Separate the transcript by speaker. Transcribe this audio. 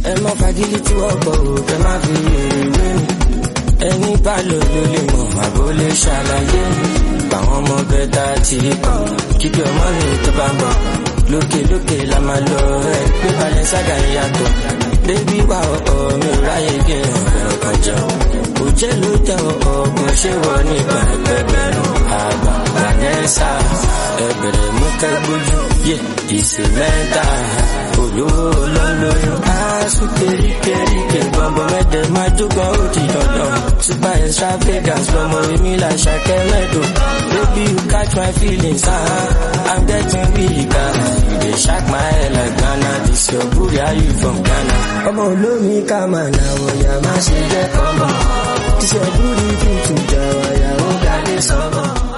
Speaker 1: ẹ mọ fagilí tí wọ́n pọ̀ ò kẹ má fi èrè wé mi. Ẹni bá lò ló lè mọ̀ àbó lè ṣàlàyé mi. Báwọn ọmọ bẹ́ta ti pọ̀ kíkí ọmọ mi tó bá ń bọ̀. Lókè lókè la máa lọ ẹ gbé balẹ̀ sága ìyàtọ̀. Bébí wà ọ̀ọ́ mi ò ráyè gé ọ̀rọ̀ kan jọ. Kò jẹ́ ló jẹ́ ọ̀gbìn ṣé wọ ní pẹ̀lẹ́pẹ̀lẹ́. Àgbà Vanessa ẹ̀bẹ̀rẹ̀ mú kẹ́gbójú yé ìsèmẹ́ta olówó olólóyún. Aṣọ kéríkéríkè gbọ̀ngbọ̀n mẹ́tẹ̀ máa jókòó ó ti dandan. Super extravagance lọmọ èmi là ṣàkẹ́ mẹ́dùn. Baby you catch my feelings, I'm getting weak. You dey shock my head like Ghana. This your booty, how you from Ghana? Ọmọ olómi ká máa nà wọ̀nyà má ṣe jẹ́ kọ́mọ. This your booty fit to jà wáyà ó ga dé sọ́mọ.